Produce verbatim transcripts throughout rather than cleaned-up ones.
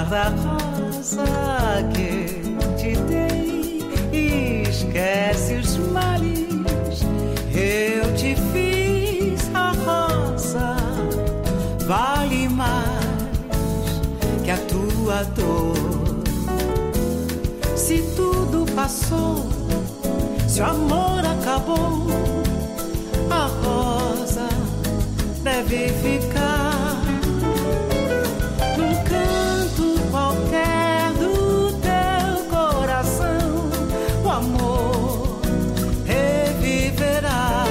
guarda-rosa que te dei, esquece os males. Eu te fiz a rosa, vale mais que a tua dor. Se tudo passou, se o amor acabou, a rosa deve ficar num canto qualquer do teu coração. O amor reviverá.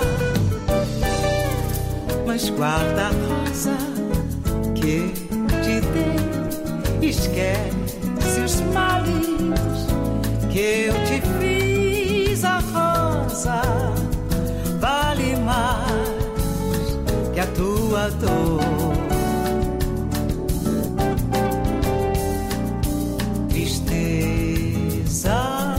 Mas guarda a rosa que te dei, esquece os males que eu te fiz. A rosa vale mais que a tua dor. Tristeza,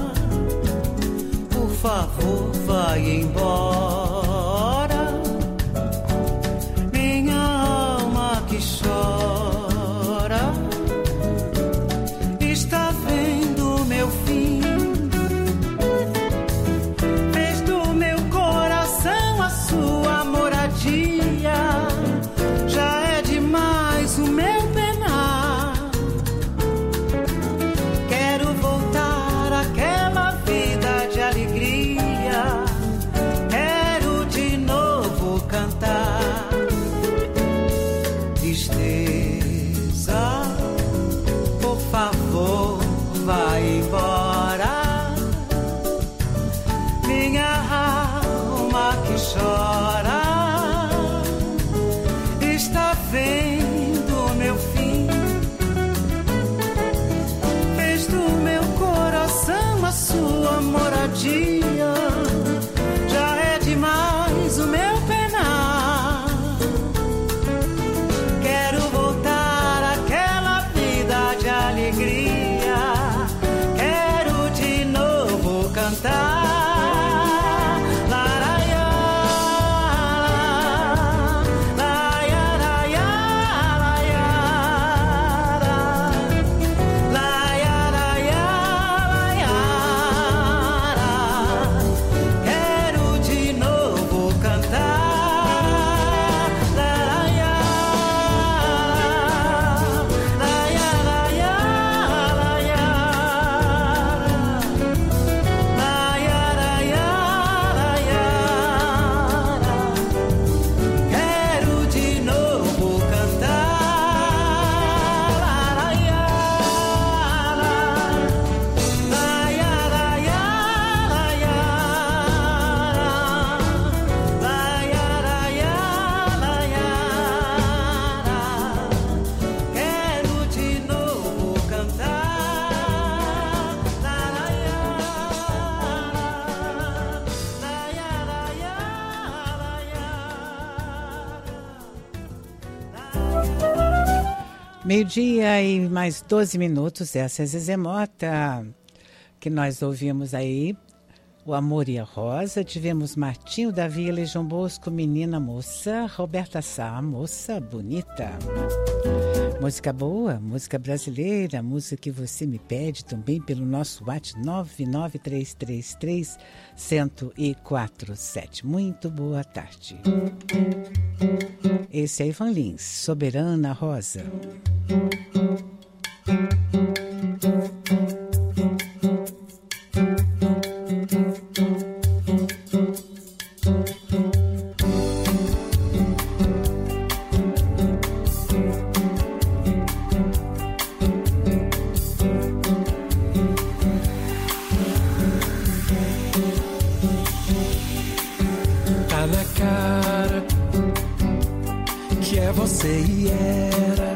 por favor, vai embora. Minha alma que chora está vendo meu fim. Fez do meu coração a sua moradia. Já é demais o meu penar. Quero voltar àquela vida de alegria. Quero de novo cantar. Tristeza, por favor, vai embora. Minha alma que chora está vendo meu fim. Fez do meu coração a sua moradia. Já é demais o meu penar. Quero voltar àquela vida de alegria. Quero de novo cantar. Meio-dia e mais doze minutos, essa é a Zezé Mota, que nós ouvimos aí, O Amor e a Rosa. Tivemos Martinho da Vila e João Bosco, Menina Moça, Roberta Sá, Moça Bonita. Música boa, música brasileira, música que você me pede também pelo nosso WhatsApp nove nove três três três, zero zero quatro sete. Muito boa tarde. Esse é Ivan Lins, Soberana Rosa. Tá na cara que é você e era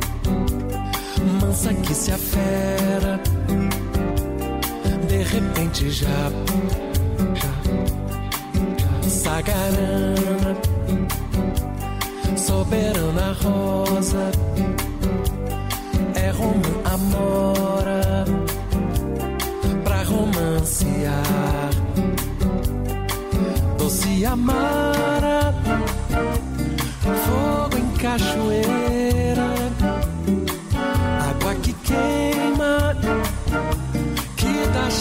mansa que se afera, de repente já, já, já sagarana, soberana rosa, é Roma amora, pra romancear, doce amara, fogo em cachoeira, água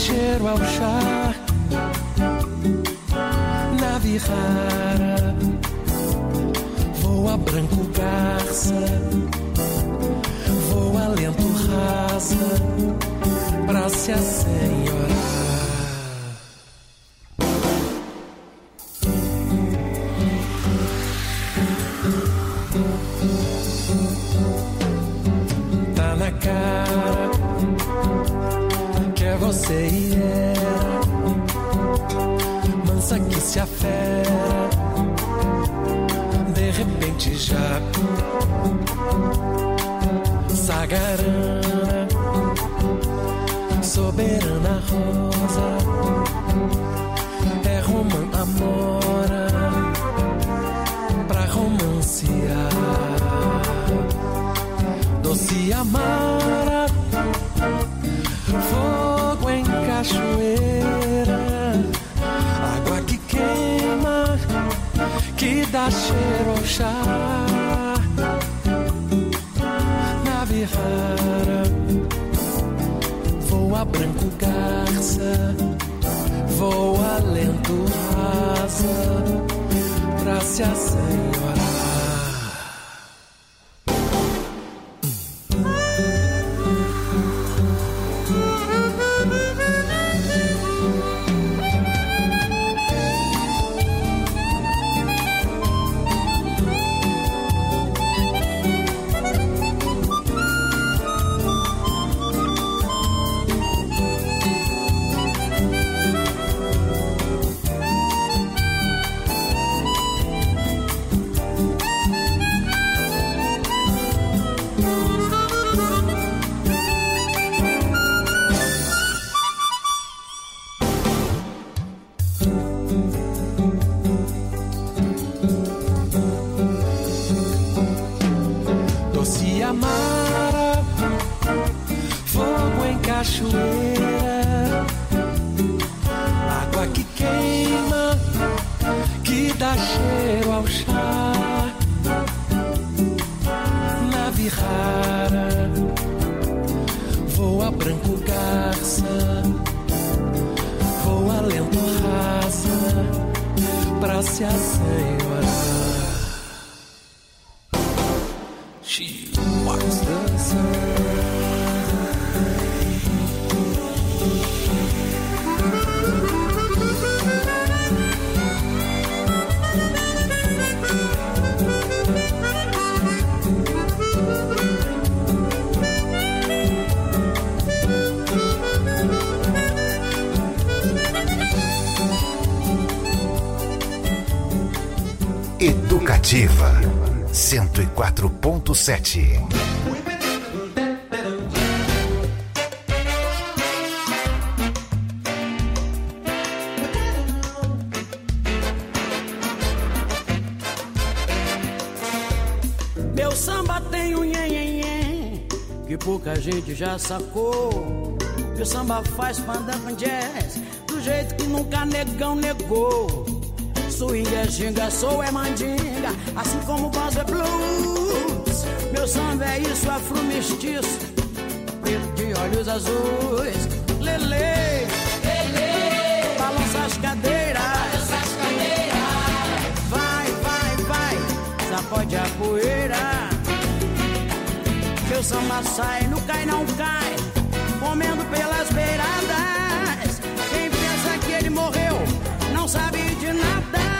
cheiro ao chá. Na virrara voa branco garça, voa lento rasa pra se assenhorar. Tá na cara que é você e era, mansa que se afera, de repente já sagarana, soberana rosa, é romã amora pra romanciar. Doce amara, fogo em cachoeira, água que queima, que dá cheiro ao chá. Na virrara voa branco garça, voa lento rasa pra se assenhorar. Cachoeira, água que queima, que dá cheiro ao chá. Na virrara voa branco garça, voa lento rasa pra se assenhorar. She walks the sun. Educativa cento e quatro ponto sete. Meu samba tem um nhen-nhen-nhen que pouca gente já sacou. Meu samba faz pandan com jazz do jeito que nunca negão negou. Swing é ginga, soul é mandinga, assim como o bossa é blues. Meu samba é isso, afro-mestiço, preto de olhos azuis. Lelê, lelê, balança as cadeiras, balança as cadeiras. Vai, vai, vai, sacode a poeira. Meu samba sai, não cai, não cai, comendo pelas beiradas. Quem pensa que ele morreu não sabe de nada.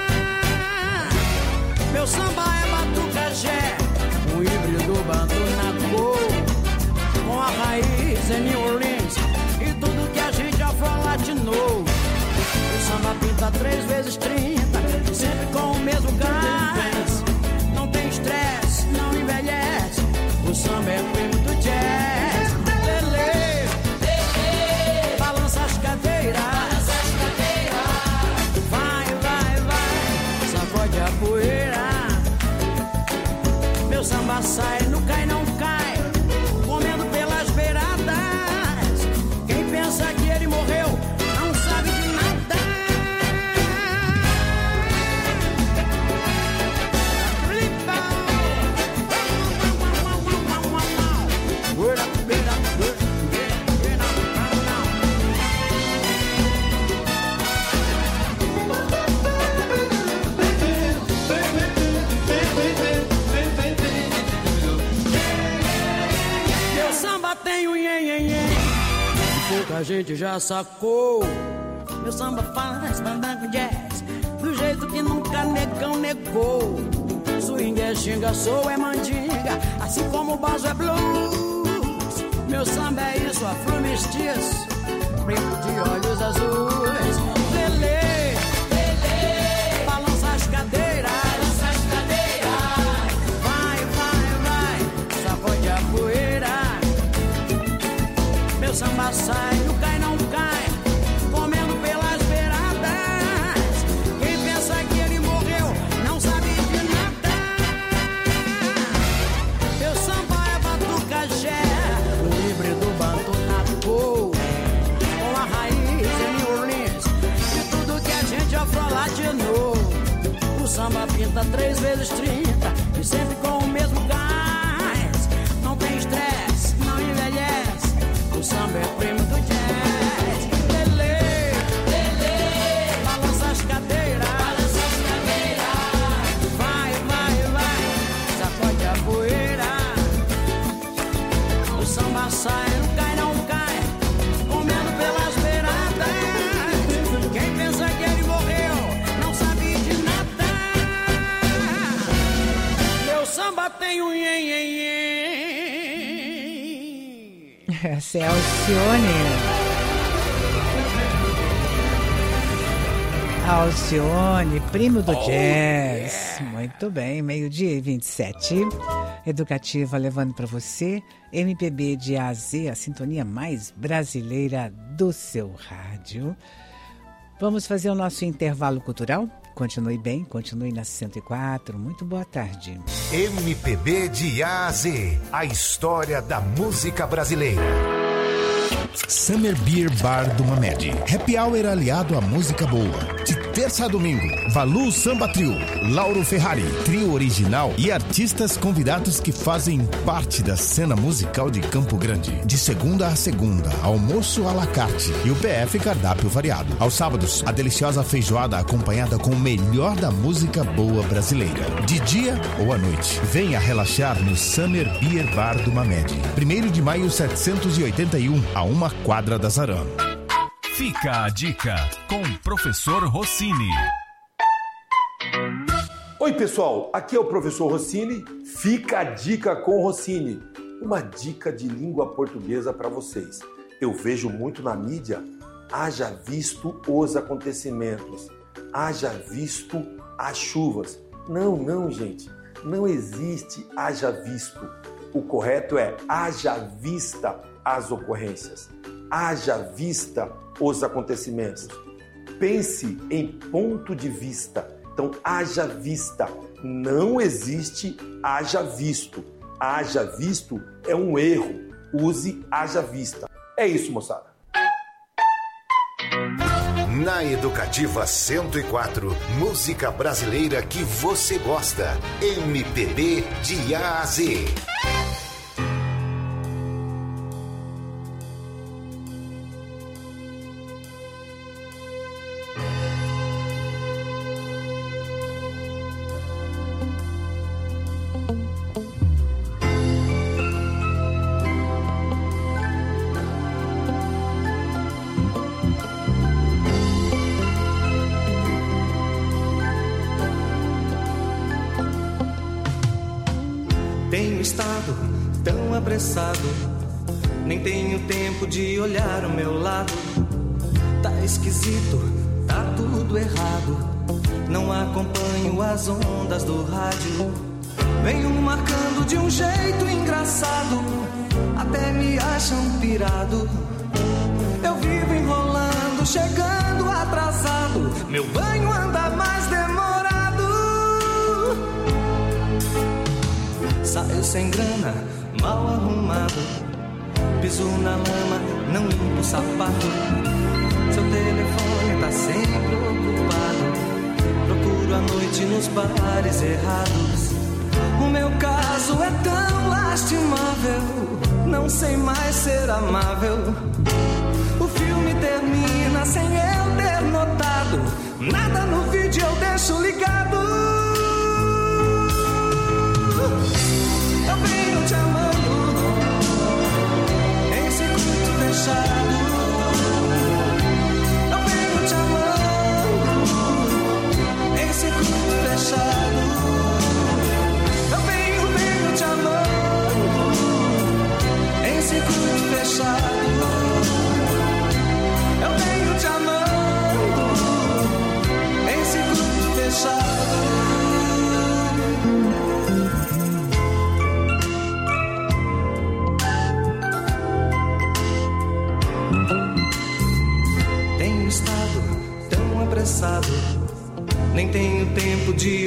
Meu samba é batucajé, um híbrido bantu na cor, com a raiz em New Orleans e tudo que a gente afro-latinou. O samba pinta três vezes trinta, sempre com o mesmo gás. Não tem estresse, não envelhece, o samba é primo do jazz. Lelê, lelê, balança as cadeiras, balança as cadeiras. Vai, vai, vai, sacode a poeira. Meu samba sai, não cai, não cai, comendo pelas beiradas. Quem pensa que ele morreu não sabe de nada. pouca gente já sacou. Meu samba faz fandango jazz do jeito que nunca negão negou. Swing é xinga, soul é mandinga, assim como o basso é blues. Meu samba é isso, afro mestiço, preto de olhos azuis. Lelê, lelê, balança as cadeiras, balança as cadeiras. Vai, vai, vai, sacode a poeira. Meu samba sai, não cai, não cai, comendo pelas beiradas. Quem pensa que ele morreu não sabe de nada. Meu samba é batucajé, o híbrido bantu-tatu, com a raiz em New Orleans, de tudo que a gente afro-latinou. O samba pinta três vezes trinta e sempre com o mesmo gás. Não tem estresse, não envelhece, o samba é primo do jazz. Lelê, lelê, balança as cadeiras, balança as cadeiras. Vai, vai, vai, sacode a poeira. O samba sai, não cai, não cai, comendo pelas beiradas. Quem pensa que ele morreu não sabe de nada. Meu samba tem um ien, ien, ien. Essa é a Alcione. Alcione, primo do oh, jazz. Yeah. Muito bem, meio-dia e vinte e sete. Educativa levando para você M P B de A a Z, a sintonia mais brasileira do seu rádio. Vamos fazer o nosso intervalo cultural? Continue bem, continue na cento e quatro. Muito boa tarde. M P B de A a Z, a história da música brasileira. Summer Beer Bar do Mamed. Happy Hour aliado à música boa. De terça a domingo, Valu Samba Trio, Lauro Ferrari, trio original e artistas convidados que fazem parte da cena musical de Campo Grande. De segunda a segunda, almoço à la carte e o P F cardápio variado. Aos sábados, a deliciosa feijoada acompanhada com o melhor da música boa brasileira. De dia ou à noite, venha relaxar no Summer Beer Bar do Mamed. primeiro de maio setecentos e oitenta e um, a uma quadra da Zarã. Fica a dica com o professor Rossini. Oi pessoal, aqui é o professor Rossini. Fica a dica com o Rossini. Uma dica de língua portuguesa para vocês. Eu vejo muito na mídia, haja visto os acontecimentos, haja visto as chuvas. Não, não, gente, não existe haja visto. O correto é haja vista as ocorrências, haja vista os acontecimentos. Pense em ponto de vista. Então, haja vista. Não existe haja visto. Haja visto é um erro. Use haja vista. É isso, moçada. Na Educativa cento e quatro, música brasileira que você gosta. M P B de A a Z. Tenho estado tão apressado, nem tenho tempo de olhar ao meu lado. Tá esquisito, tá tudo errado, não acompanho as ondas do rádio. Venho marcando de um jeito engraçado, até me acham pirado. Eu vivo enrolando, chegando atrasado, meu banho anda mais demorado. Saio sem grana, mal arrumado, piso na lama, não limpo o sapato. Seu telefone tá sempre ocupado, procuro à noite nos bares errados. O meu caso é tão lastimável, não sei mais ser amável. O filme termina sem eu ter notado, nada no vídeo eu deixo ligado. Eu venho te amando em circuito fechado.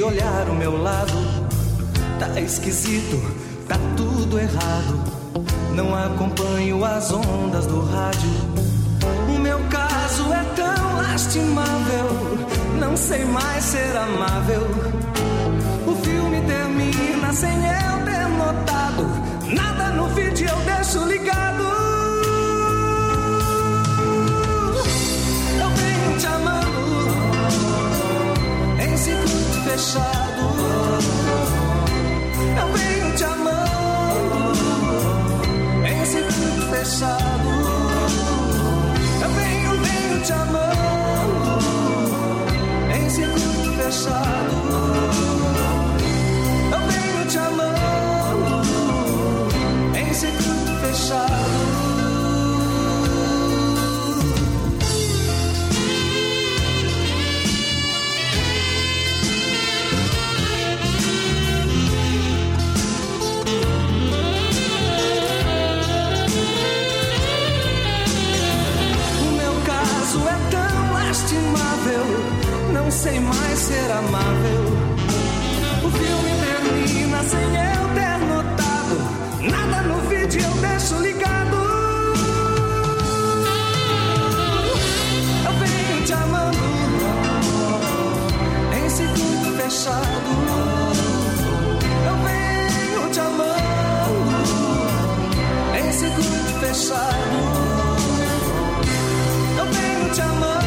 olhar o meu lado. Tá esquisito, tá tudo errado. Não acompanho as ondas do rádio. O meu caso é tão lastimável. Não sei mais ser amável. O filme termina sem eu ter notado. Nada no vídeo eu deixo ligado. Eu venho te amando em circuito fechado. Eu venho te amando em circuito fechado. Eu venho, venho te amando em circuito fechado. Eu venho te amando em circuito fechado. Não sei mais ser amável. O filme termina sem eu ter notado. Nada no vídeo eu deixo ligado. Eu venho te amando em circuito fechado. Eu venho te amando em circuito fechado. Eu venho te amando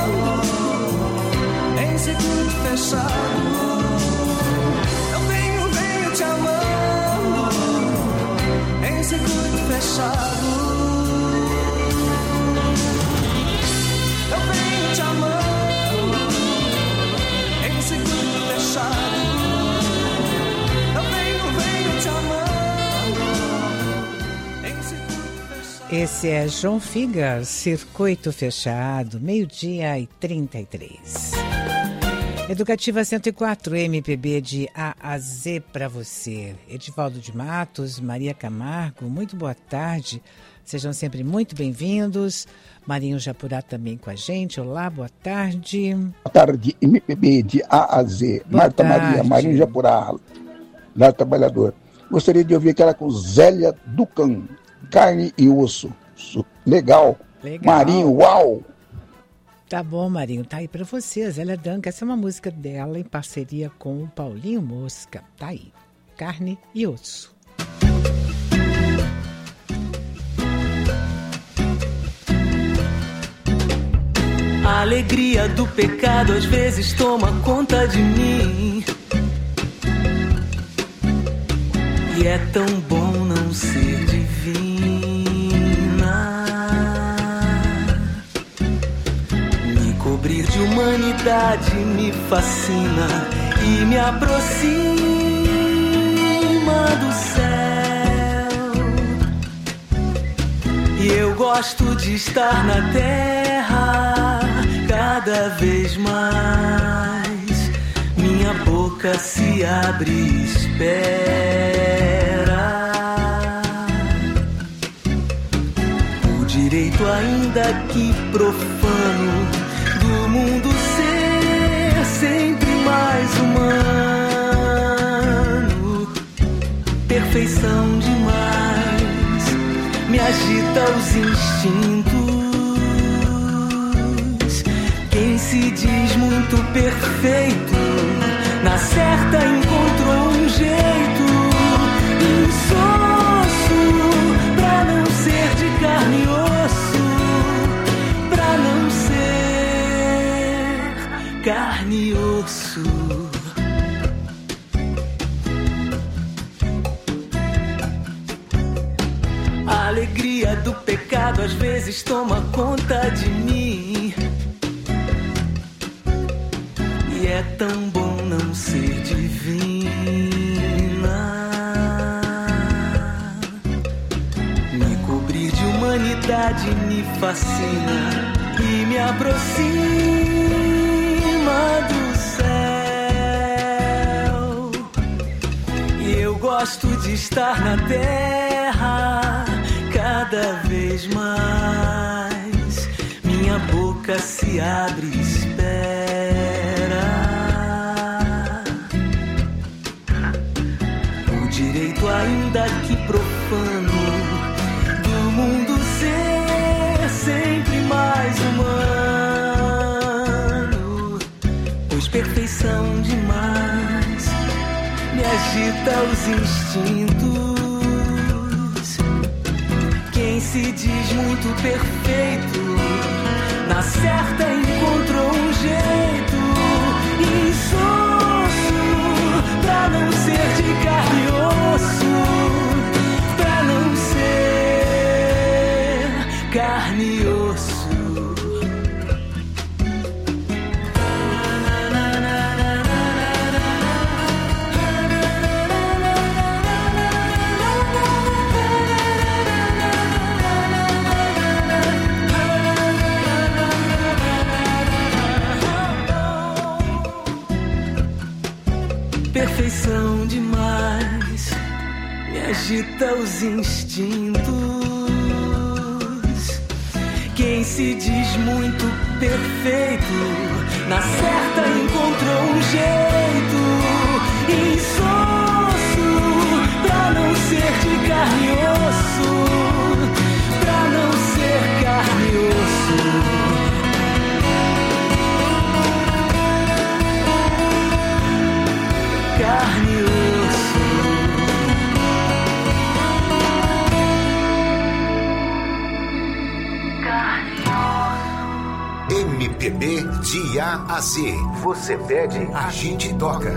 em circuito fechado. Eu venho, venho te amando em circuito fechado. Eu venho te amando em circuito fechado. Eu venho, venho te amando em circuito fechado. Esse é João Figas, Circuito Fechado, meio-dia e trinta e três. Educativa cento e quatro, M P B de A a Z para você. Edivaldo de Matos, Maria Camargo, muito boa tarde. Sejam sempre muito bem-vindos. Marinho Japurá também com a gente. Olá, boa tarde. Boa tarde, M P B de A a Z. Boa Marta tarde. Maria, Marinho Japurá, Lar Trabalhador. Gostaria de ouvir aquela com Zélia Ducan, Carne e Osso. Legal. Legal. Marinho, uau! Tá bom, Marinho, tá aí pra você, Zélia Duncan. Essa é uma música dela em parceria com o Paulinho Mosca. Tá aí, Carne e Osso. A alegria do pecado às vezes toma conta de mim. E é tão bom não ser divina. Cobrir de humanidade me fascina e me aproxima do céu. E eu gosto de estar na terra cada vez mais. Minha boca se abre e espera o direito ainda que profano do mundo ser sempre mais humano. Perfeição demais me agita os instintos. Quem se diz muito perfeito, na certa encontrou um jeito insosso pra não ser de carne e osso, pra não ser carne e osso. A alegria do pecado às vezes toma conta de mim. E é tão bom não ser divina. Me cobrir de humanidade me fascina e me aproxima do céu. E eu gosto de estar na terra cada vez mais. Minha boca se abre e espera direito ainda que profano do mundo ser sempre mais humano, pois perfeição demais me agita os instintos. Quem se diz muito perfeito, na certa encontrou um jeito insosso pra não ser de carne e osso, pra não ser carne e osso. Perfeição demais me agita os instintos. Quem se diz muito perfeito, na certa encontrou um jeito insosso pra não ser de carne e osso, pra não ser carne e osso. Carne e osso. Carne e osso. M P B de A a Z. Você pede, a gente toca.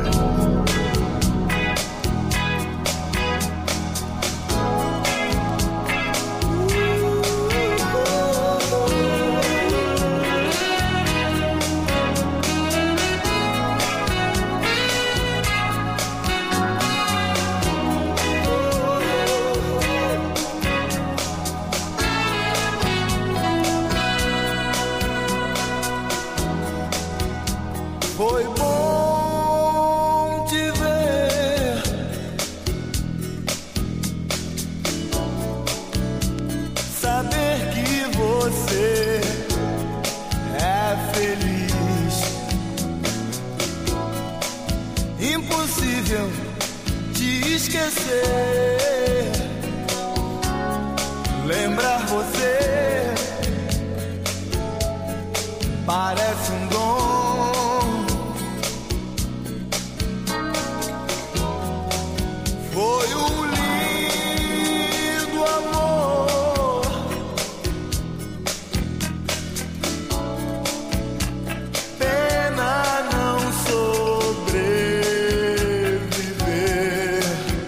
Foi bom te ver, saber que você é feliz. Impossível te esquecer, lembrar você parece um dom. Foi um lindo amor, pena não sobreviver.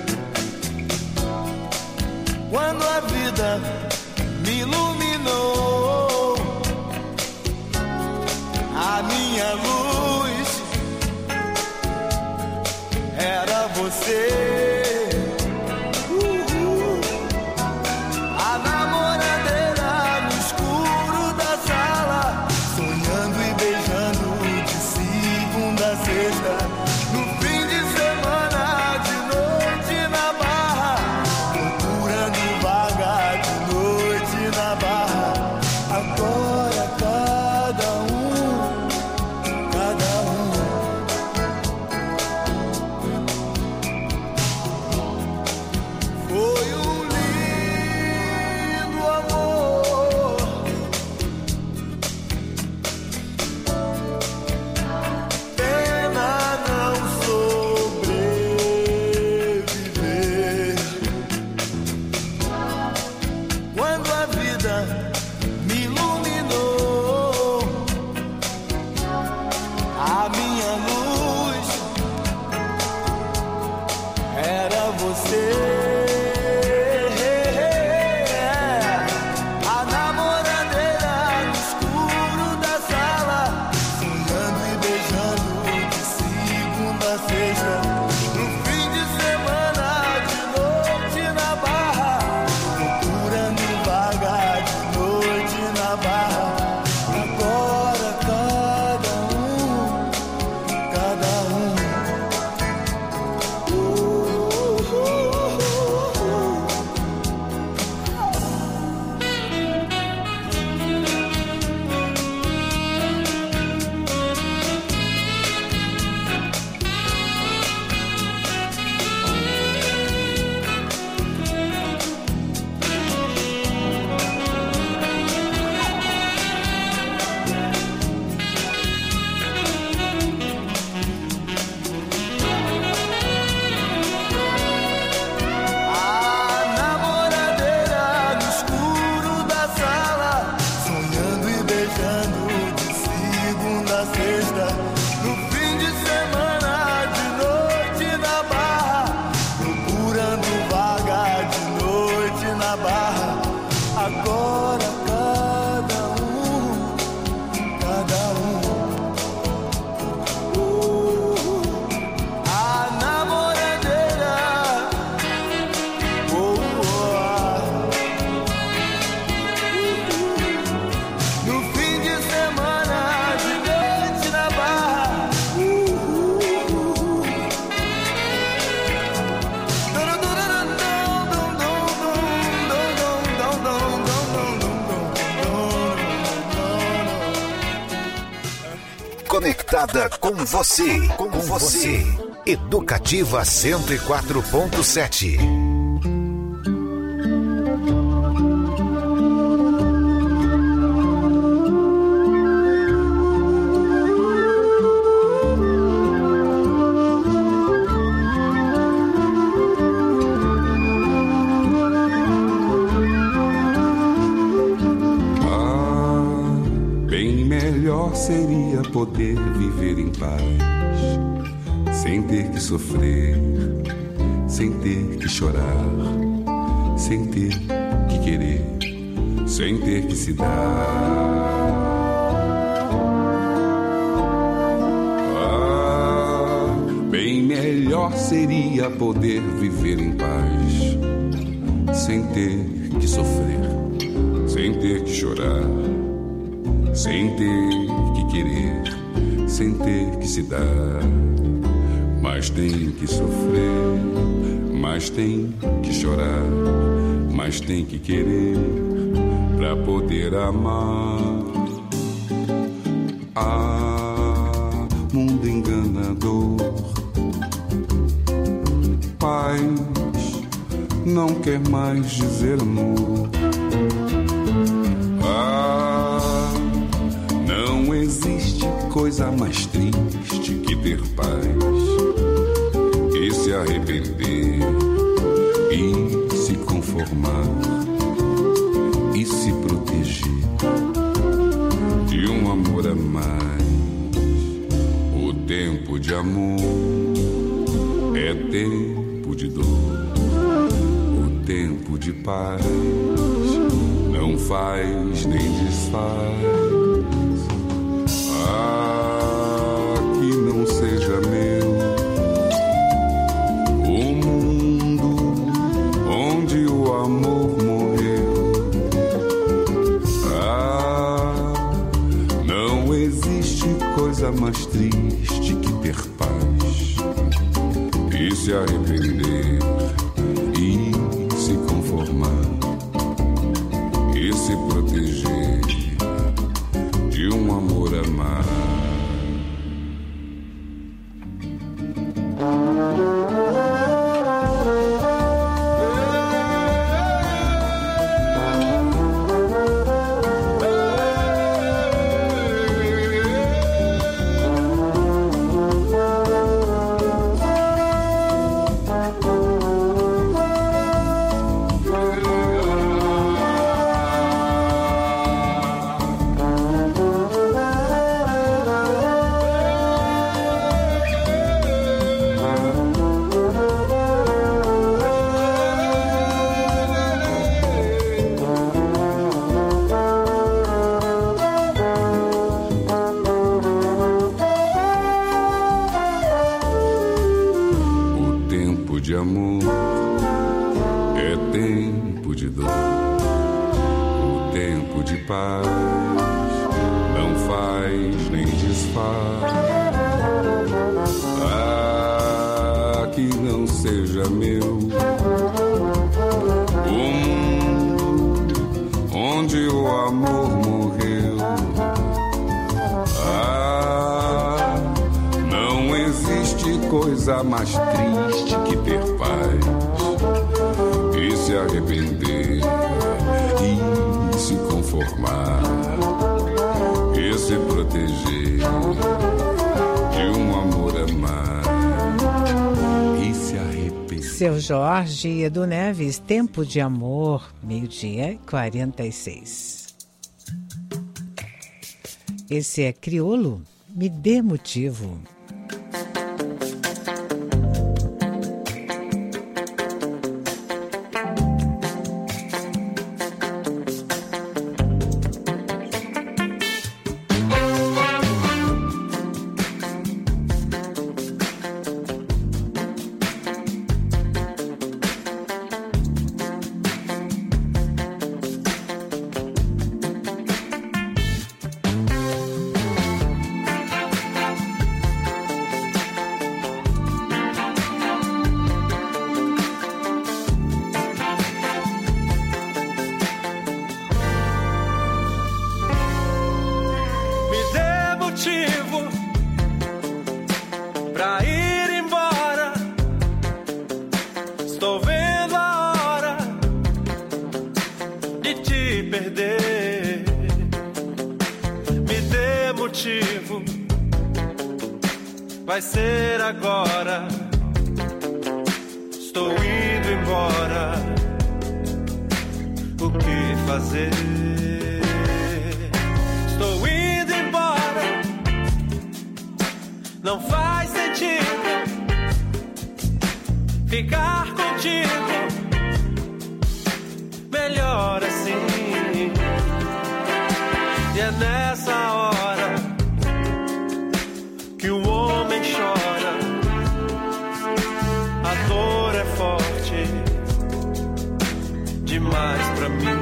Quando a vida me iluminou, a minha luz era você. Cada um, uh, uh, uh. Conectada com você, com você. Educativa cento e quatro ponto sete. Seria poder viver em paz, sem ter que sofrer, sem ter que chorar, sem ter que querer, sem ter que se dar. Ah, bem melhor seria poder viver em paz, sem ter que sofrer, sem ter que chorar, sem ter que querer, sem ter que se dar. Mas tem que sofrer, mas tem que chorar, mas tem que querer pra poder amar. Ah, mundo enganador, paz não quer mais dizer amor. Ah, não existe coisa mais triste que ter paz e se arrepender e se conformar e se proteger de um amor a mais. O tempo de amor é tempo de dor, o tempo de paz não faz nem desfaz. Ah, que não seja meu o mundo onde o amor morreu. Ah, não existe coisa mais triste que ter paz e se arrepender e se conformar e se proteger de um amor a mais. Coisa mais triste que ter paz e se arrepender e se conformar e se proteger de um amor a mais e se arrepender. Seu Jorge e Edu Neves, Tempo de Amor, meio-dia e quarenta e seis. Esse é Criolo, Me Dê Motivo. Estou vendo a hora de te perder. Me dê motivo, vai ser agora. Estou indo embora. O que fazer? Estou indo embora. Não faz sentido ficar contigo. Melhor assim. E é nessa hora que o homem chora. A dor é forte demais pra mim.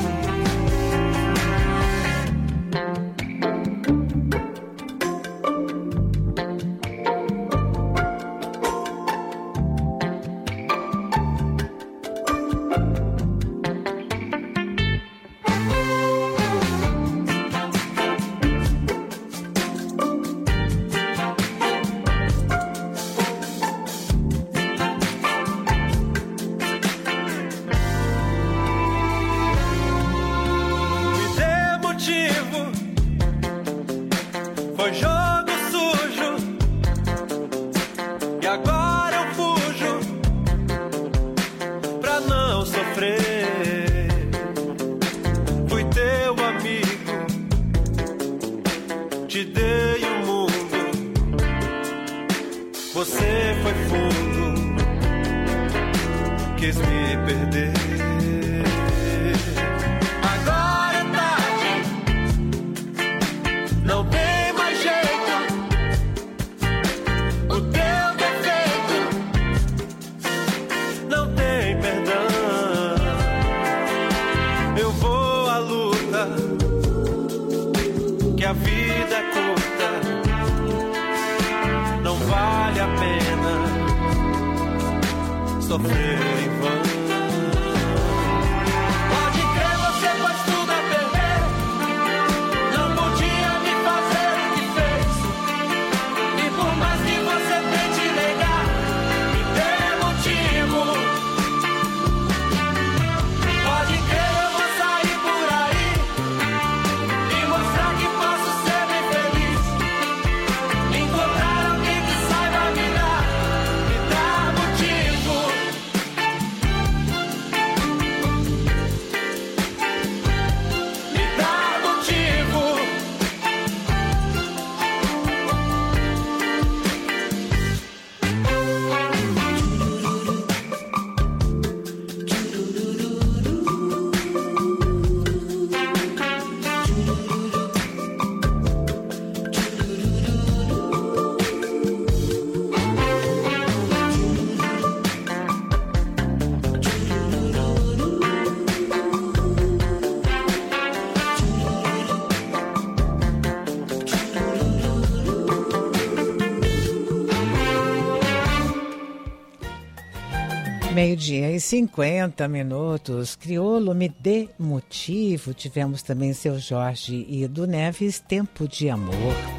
Meio-dia e cinquenta minutos. Criolo, me dê motivo. Tivemos também Seu Jorge e do Neves, Tempo de Amor.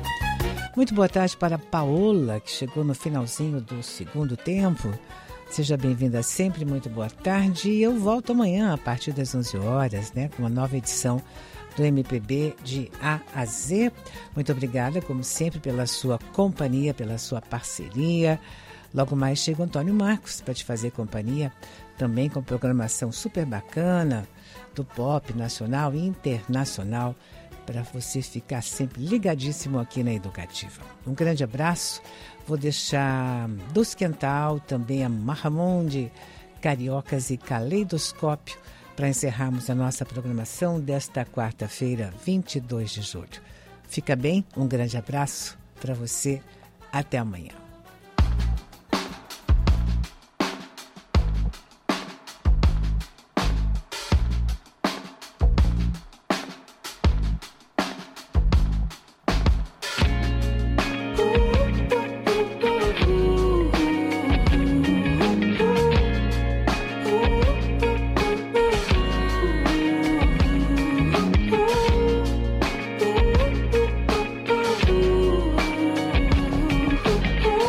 Muito boa tarde para Paola, que chegou no finalzinho do segundo tempo. Seja bem-vinda sempre, muito boa tarde. E eu volto amanhã a partir das onze horas, né, com uma nova edição do M P B de A a Z. Muito obrigada, como sempre, pela sua companhia, pela sua parceria. Logo mais chega o Antônio Marcos para te fazer companhia, também com programação super bacana do pop nacional e internacional, para você ficar sempre ligadíssimo aqui na Educativa. Um grande abraço. Vou deixar Dos Quental, também a Marramonde, Cariocas e Caleidoscópio, para encerrarmos a nossa programação desta quarta-feira, vinte e dois de julho. Fica bem, um grande abraço para você. Até amanhã. Ooh.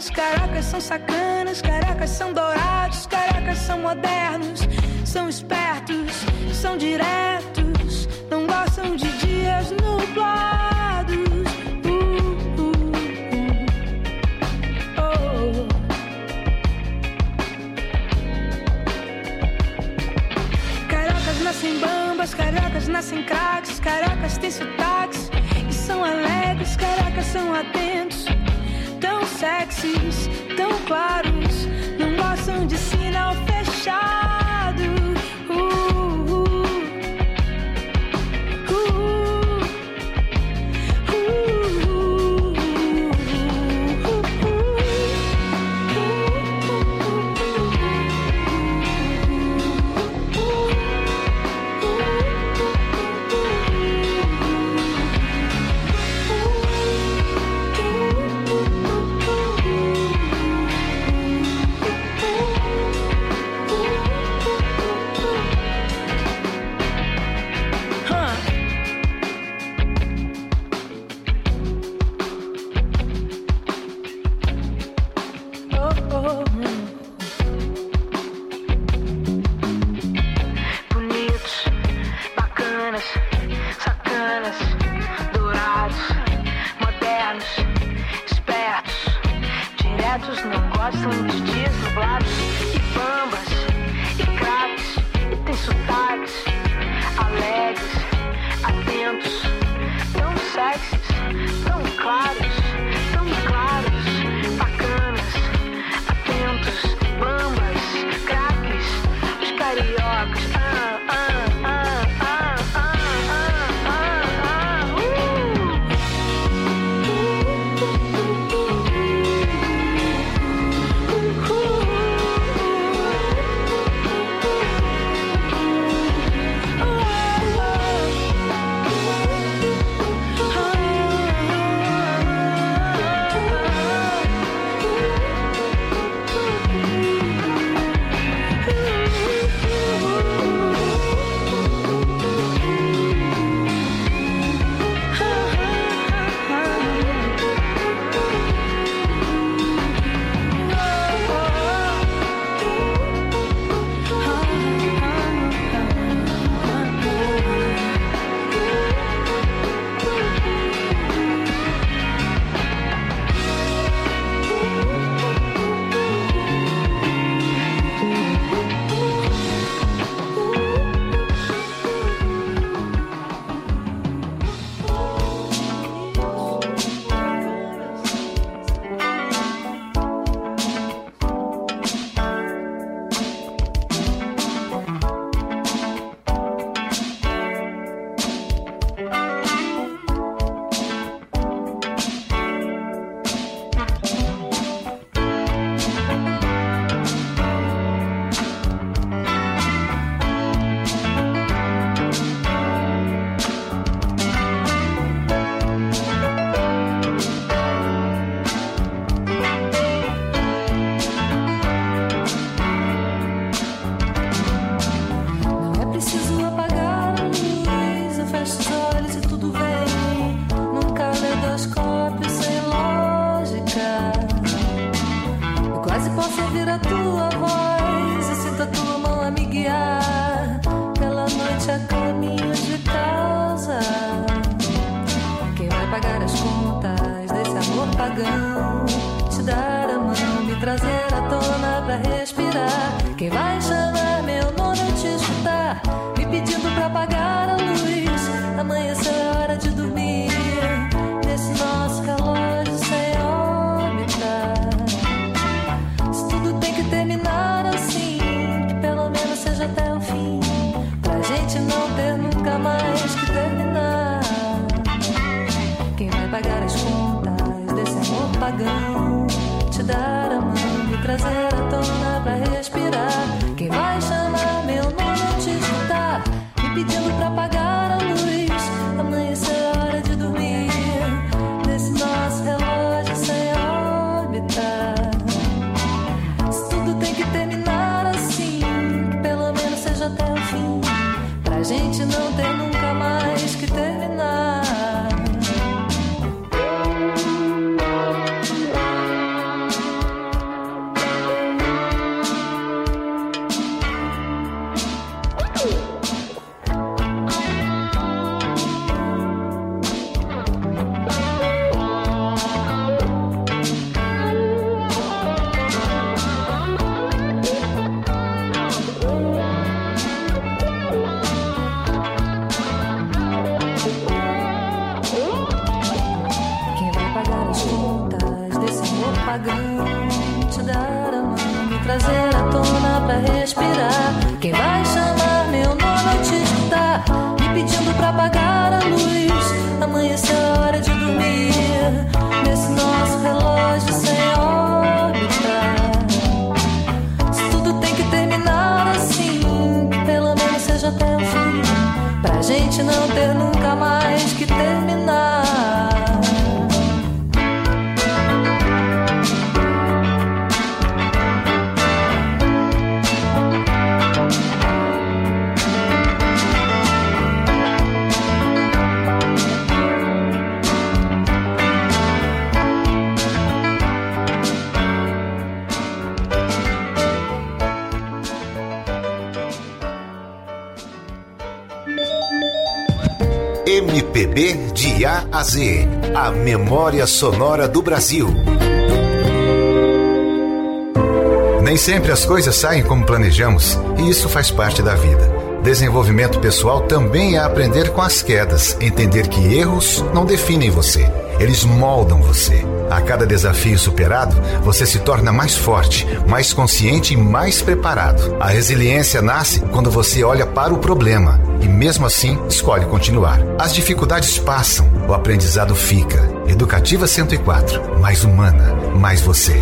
modernos, cariocas são sacanas, cariocas são dourados, cariocas são modernos, são espertos, são diretos, não gostam de dias nublados. Uh, uh, uh, oh. Cariocas nascem bambas, cariocas nascem craques, cariocas têm sotaques e são alegres, cariocas são atentos, tão sexys, tão claros, não gostam de sinal fechado. Uh, uh, uh, Te dar a mão, me trazer à tona pra respirar. apagão, te dar a mão, me trazer à tona pra respirar. Quem vai chamar meu nome ao te escutar, me pedindo pra apagar a luz. Amanheceu a hora de dormir, nesse nosso relógio sem órbita. Se tudo tem que terminar assim, que pelo menos seja até o fim, pra gente não ter nunca mais que terminar. M P B de A a Z, a memória sonora do Brasil. Nem sempre as coisas saem como planejamos, e isso faz parte da vida. Desenvolvimento pessoal também é aprender com as quedas, entender que erros não definem você, eles moldam você. A cada desafio superado, você se torna mais forte, mais consciente e mais preparado. A resiliência nasce quando você olha para o problema e, mesmo assim, escolhe continuar. As dificuldades passam, o aprendizado fica. Educativa cento e quatro, mais humana, mais você.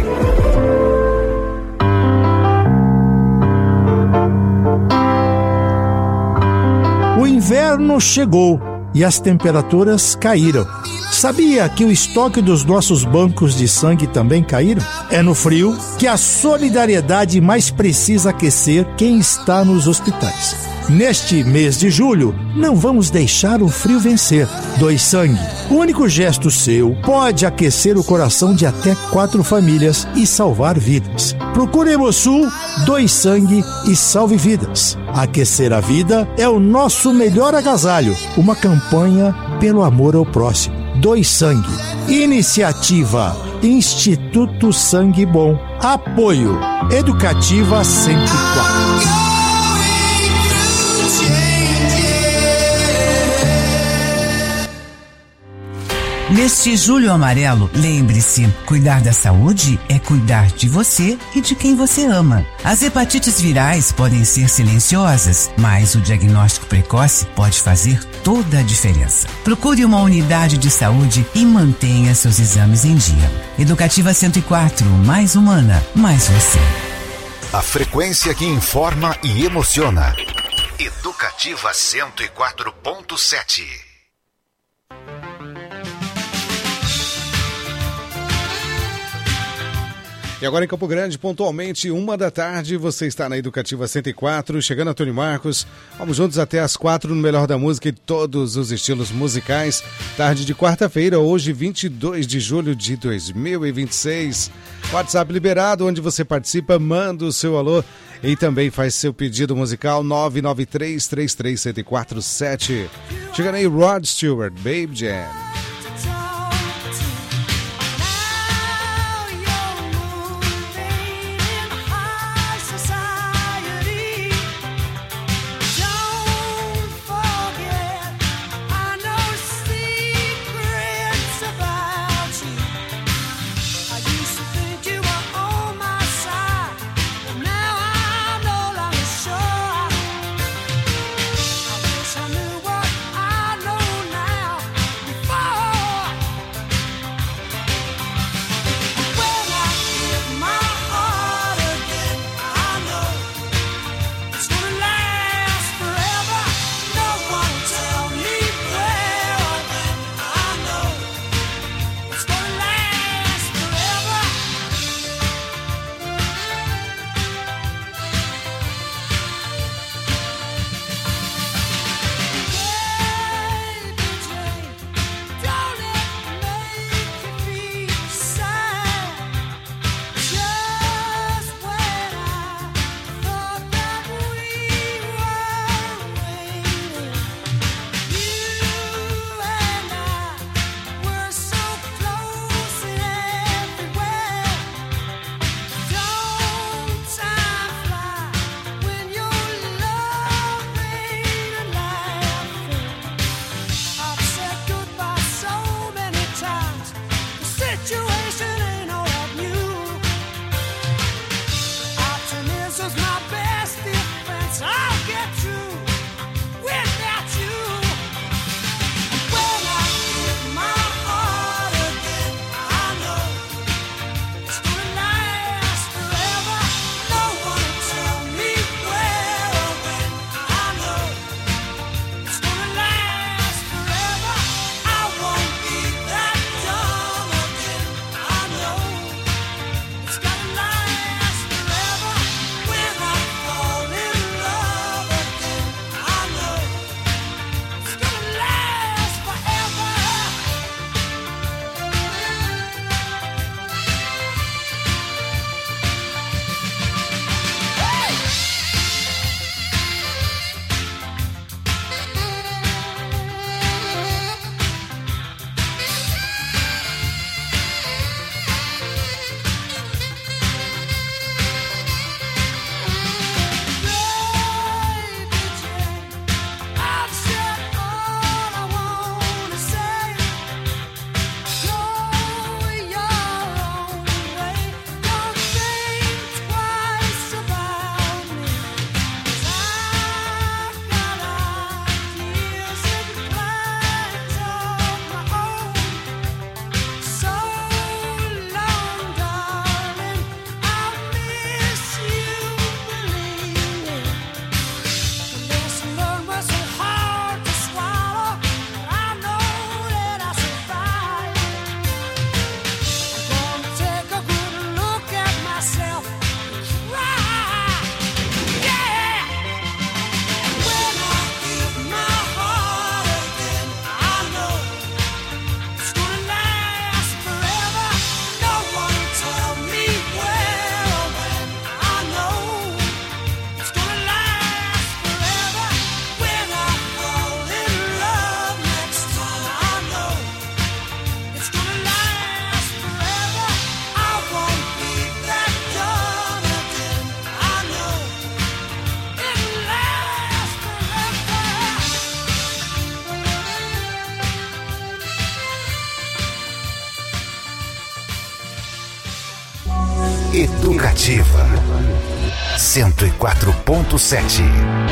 O inverno chegou e as temperaturas caíram. Sabia que o estoque dos nossos bancos de sangue também caíram? É no frio que a solidariedade mais precisa aquecer quem está nos hospitais. Neste mês de julho, não vamos deixar o frio vencer. Doe sangue. O único gesto seu pode aquecer o coração de até quatro famílias e salvar vidas. Procure Hemosul, doe sangue e salve vidas. Aquecer a vida é o nosso melhor agasalho. Uma campanha pelo amor ao próximo. Doe sangue. Iniciativa Instituto Sangue Bom. Apoio Educativa cento e quatro. Neste Julho Amarelo, lembre-se, cuidar da saúde é cuidar de você e de quem você ama. As hepatites virais podem ser silenciosas, mas o diagnóstico precoce pode fazer toda a diferença. Procure uma unidade de saúde e mantenha seus exames em dia. Educativa cento e quatro, mais humana, mais você. A frequência que informa e emociona. Educativa cento e quatro ponto sete. E agora em Campo Grande, pontualmente, uma da tarde, você está na Educativa cento e quatro, chegando a Tony Marcos. Vamos juntos até as quatro no melhor da música e todos os estilos musicais. Tarde de quarta-feira, hoje, vinte e dois de julho de dois mil e vinte e seis. WhatsApp liberado, onde você participa, manda o seu alô e também faz seu pedido musical nove nove três, três três sete quatro sete. Chegando aí, Rod Stewart, Baby Jam. Situation ain't all that new. Educativa cento e quatro ponto sete.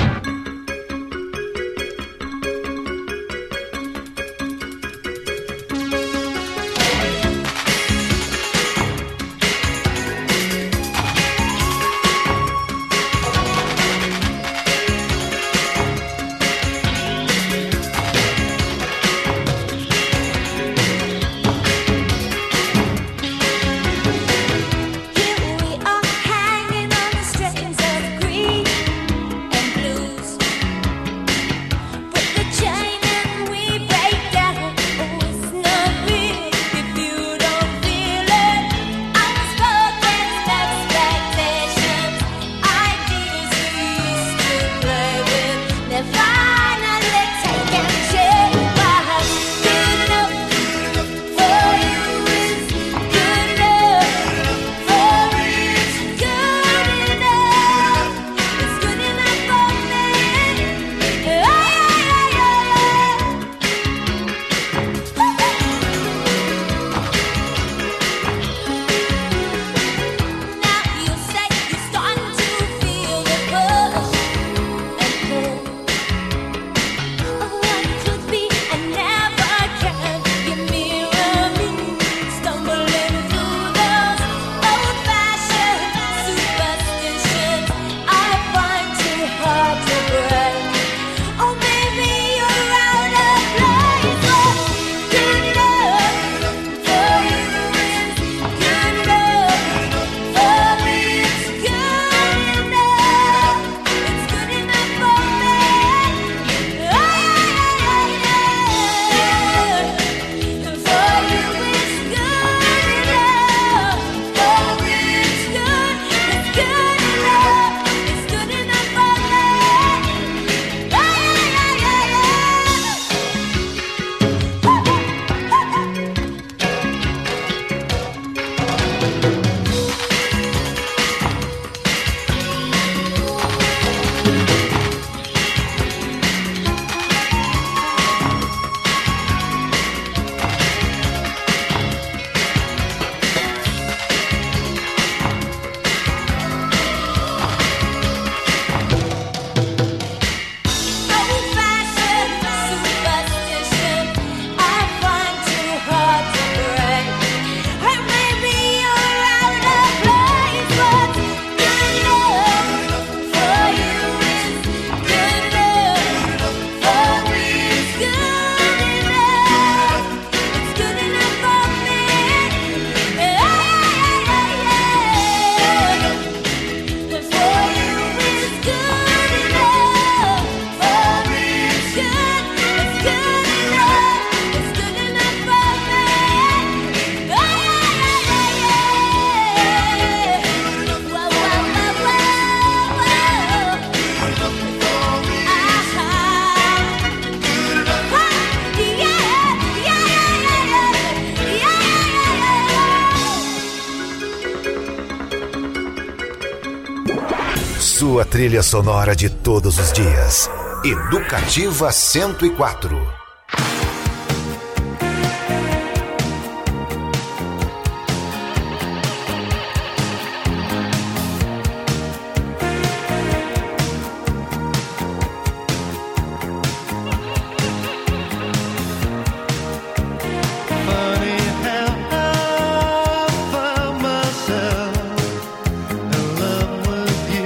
Sua trilha sonora de todos os dias. Educativa cento e quatro.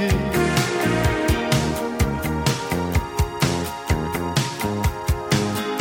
Thank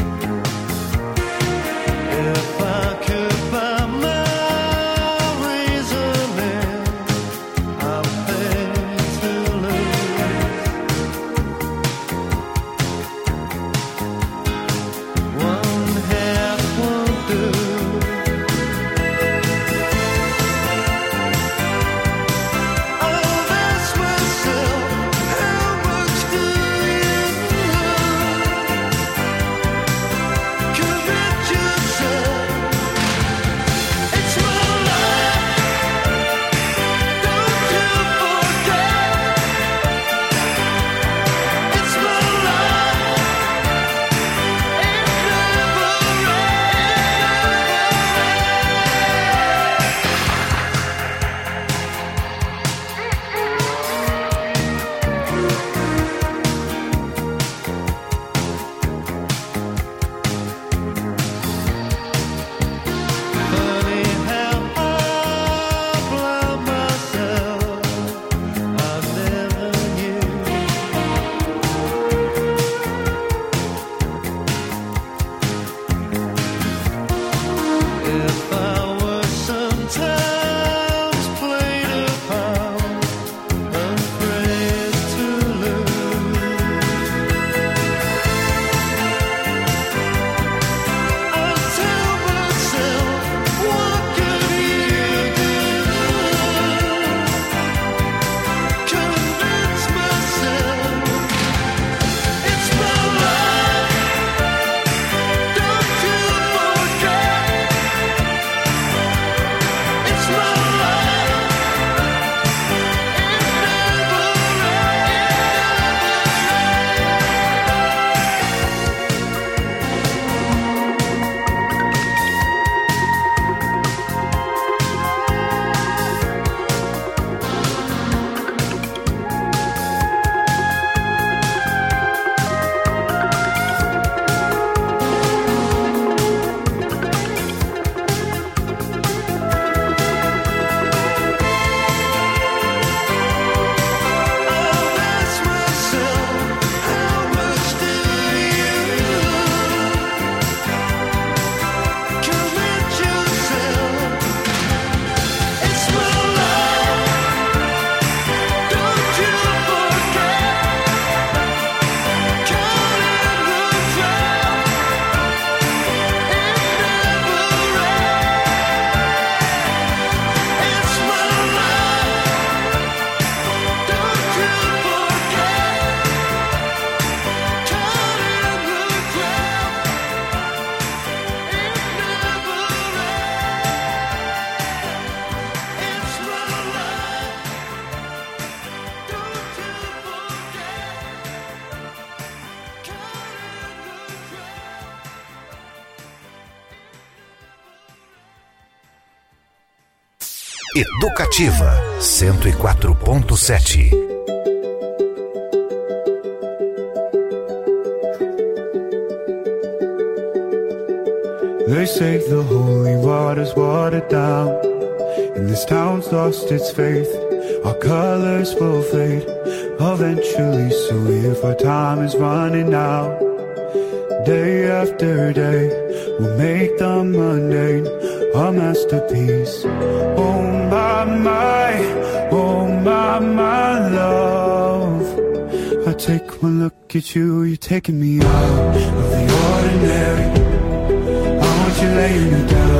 Educativa cento e quatro ponto sete. They say the holy water's watered down, and this town's lost its faith. Our colors will fade eventually, so if our time is running out, day after day, we'll make the mundane a masterpiece. Oh my, my, oh my, my love, I take one look at you, you're taking me out of the ordinary. I want you laying me down